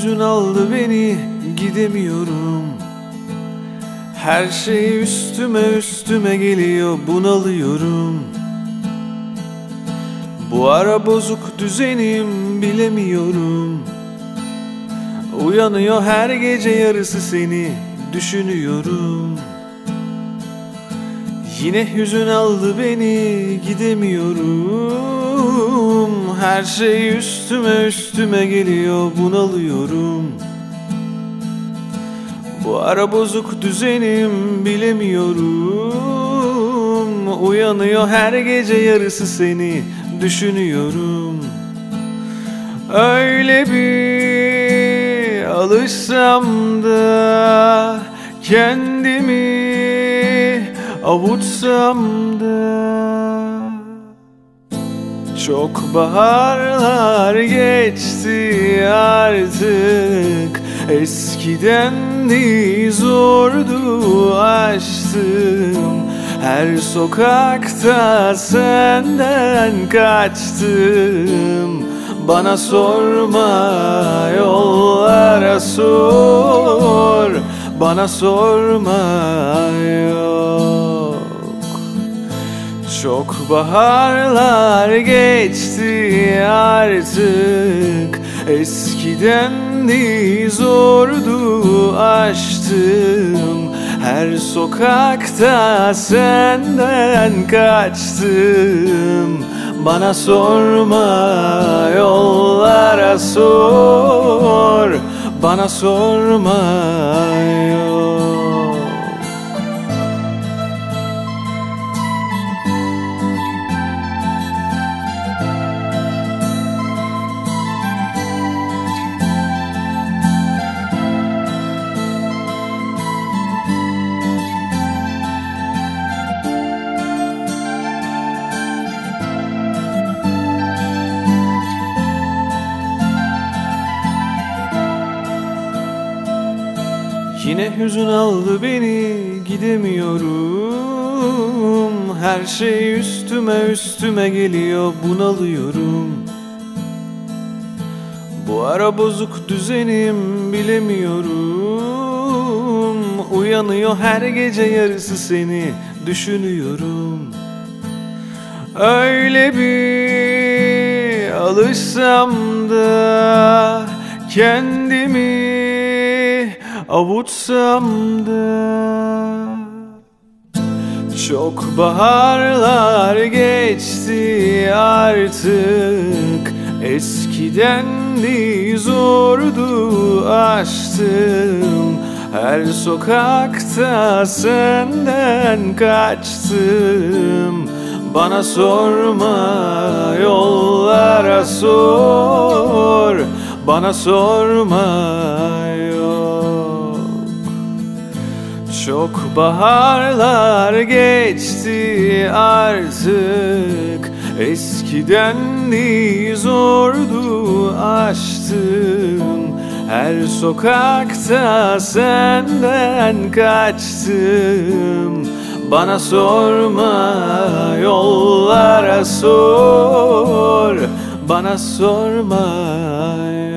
hüzün aldı beni, gidemiyorum. Her şey üstüme geliyor, bunalıyorum. Bu ara bozuk düzenim, bilemiyorum. Uyanıyor her gece yarısı, seni düşünüyorum. Yine hüzün aldı beni, gidemiyorum. Her şey üstüme geliyor, bunalıyorum. Bu ara bozuk düzenim, bilemiyorum. Uyanıyor her gece yarısı, seni düşünüyorum. Öyle bir alışsam da, kendimi avutsam da. Çok baharlar geçti artık, eskiden de zordu aştım. Her sokakta senden kaçtım. Bana sorma, yollara sor. Bana sorma, yok. Çok baharlar geçti artık, eskiden de zordu aştım. Her sokakta senden kaçtım. Bana sorma, yollara sor. Bana sorma, yok. Yine hüzün aldı beni, gidemiyorum. Her şey üstüme geliyor, bunalıyorum. Bu ara bozuk düzenim, bilemiyorum. Uyanıyor her gece yarısı, seni düşünüyorum. Öyle bir alışsam da, kendimi avutsam da. Çok baharlar geçti artık, eskiden de zordu aştım. Her sokakta senden kaçtım. Bana sorma, yollara sor. Bana sorma, yok. Çok baharlar geçti artık, eskiden de zordu aştım. Her sokakta senden kaçtım. Bana sorma, yollara sor. Bana sorma,